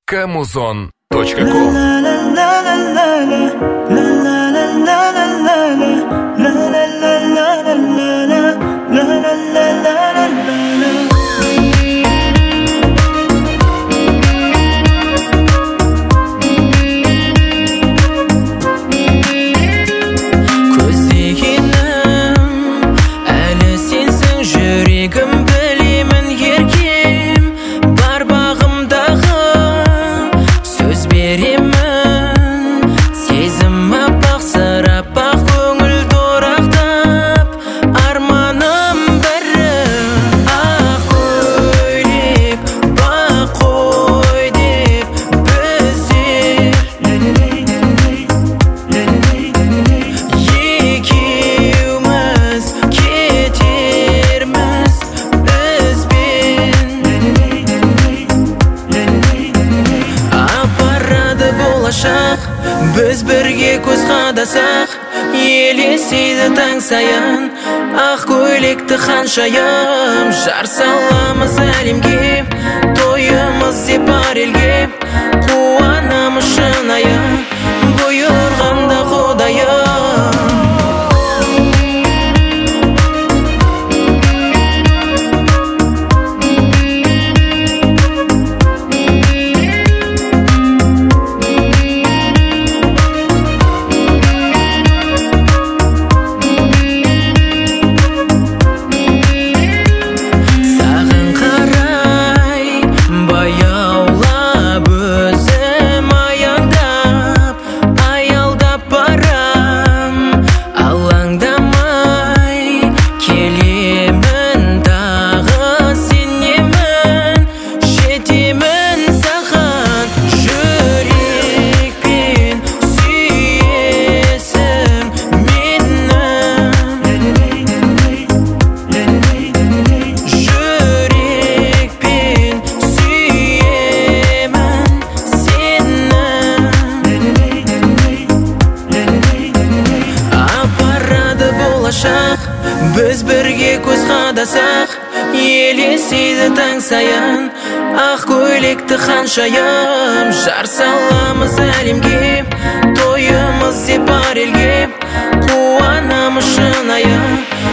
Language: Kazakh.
kamuzon.com. Biz birge ko'z qadasaq, elesiydi taң sayan. Ақ көйлекті ханшайым, жар саламыз әлемге, тойымыз деп бар елге, қуанамыз шынайы, бұйырғанда Құдайым. Biz birge ko'z qadasaq, elesiydi taң sayan. Ақ көйлекті ханшайым, жар саламыз әлемге, тойымыз деп бар елге, қуанамыз шынайы,